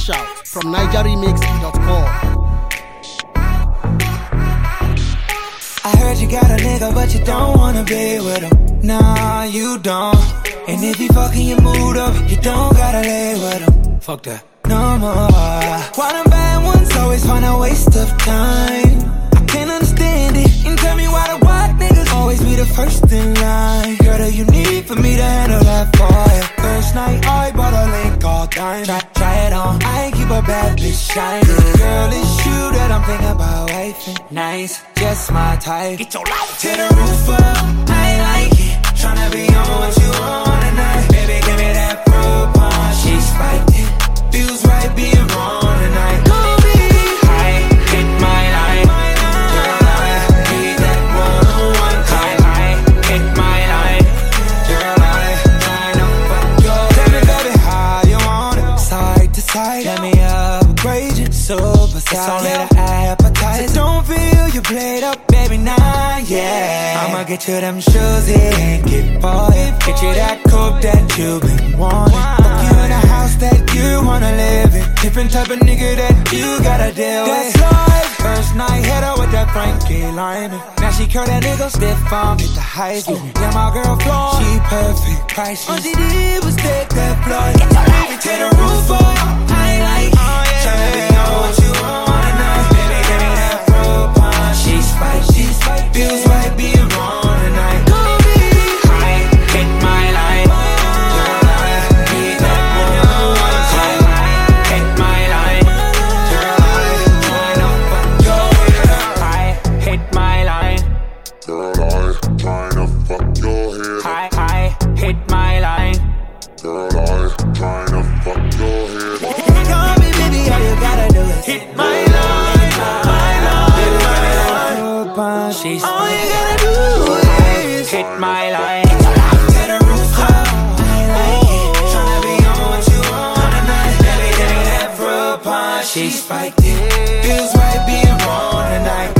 Official from NigerRemix.com. I heard you got a nigga, but you don't wanna be with him. Nah, you don't. And if he fucking your mood up, you don't gotta lay with him. Fuck that. No more. Why them bad ones always find a waste of time? I can't understand it. And tell me why the white niggas always be the first in line. Girl, do you need for me to handle that for you? First night, I bought a link all time. Try it on. I ain't keep a bad bitch shining. Girl, it's you that I'm thinking about wifing. Nice, just my type. Get your life to the roof up. I like it. Tryna be on what you want tonight. Baby, give me that fruit punch. She spiked it. Feels right being wrong tonight. Call me. I hit my line. Girl, I need that one-on-one time. I hit my line. Girl, I tryna fuck your head. Tell me, baby, how you want it. Side to side. Let me upgrade you. Super size. It's only the appetizer. So don't feel you played up, baby, nah, yeah. I'ma get you them shoes and get for it. Get you that coupe that you've been wanting. Fuck you in a house that you wanna live in. Different type of nigga that you gotta deal with. That's life. First night, hit her with that Frankie Lyman. Now she curl that nigga stiff on, hit the high school. Yeah, my girl Floyd, she perfect, priceless. All she did was take that flight. Get your baby to the roof up. I like it. Tryna be on what you want tonight. Baby, give me that fruit punch. She spiked, feels right being wrong tonight. Call me. I hit my line. Girl, I need that one-on-one time. I hit my line. Girl, I tryna fuck your head. I hit my line. Girl, I tryna fuck your head. I hit my line. Girl, I tryna fuck your head. Call me, baby, all you gotta do is hit my line. My line. Baby, give me that fruit punch. All you gotta do is hit my line. To the rooftop. I like it. Tryna be on what you want tonight. Baby, give me that fruit punch. She spiked it. Feels right being wrong tonight.